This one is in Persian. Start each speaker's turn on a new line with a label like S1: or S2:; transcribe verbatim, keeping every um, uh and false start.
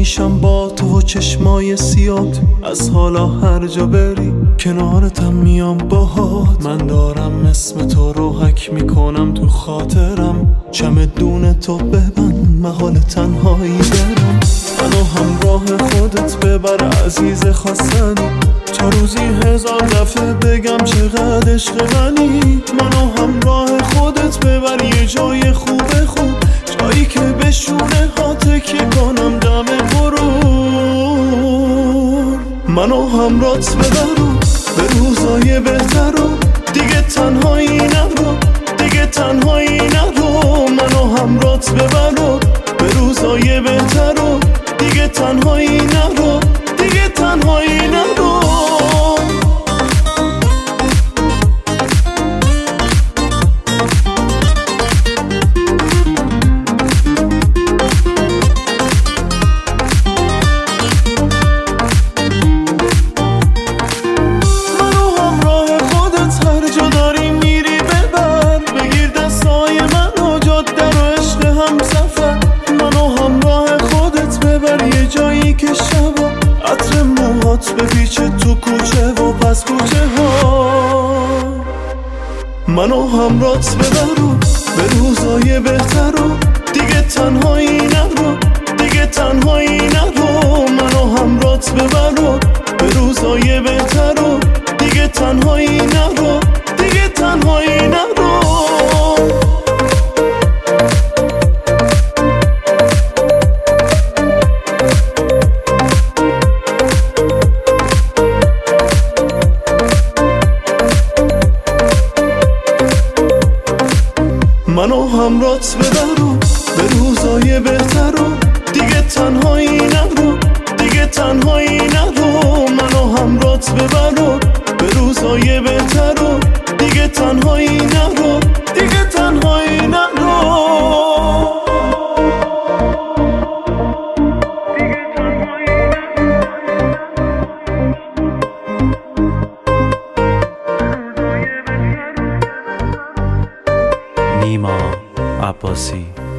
S1: میشم با تو و چشمای سیاد. از حالا هر جا بری کنارتم میام باهات. من دارم اسم تو رو حک میکنم تو خاطرم. چمدون تو ببند محال تنهایی برم. منو همراه خودت ببر عزیز خواستنی. تا روزی هزار دفعه بگم چقدر عشق غنی. منو همراه خودت ببر یه جای خوب خوب، جایی که بشونه ها تکیه کنم دم غرور. منو همراهت ببر به روزای بهتر و دیگه تنهایی نرو، دیگه تنهایی نرو. منو همراهت ببر به روزای بهتر و دیگه تنهایی نرو، دیگه تنهایی نرو. که شبا عطر موهات بپیچه تو کوچه و پس کوچه ها. منو همراهت ببر به روزای بهتر و دیگه تنهایی نرو، دیگه تنهایی نرو. منو همراهت ببر به روزای بهتر و دیگه تنهایی نرو، دیگه تنهایی نرو. منو همراهت ببر به روزای بهتر و دیگه تنهایی نرو، دیگه تنهایی نرو. منو همراهت ببر به روزای بهتر و دیگه تنهایی نرو، دیگه تنهایی نرو.
S2: نیما عباسی.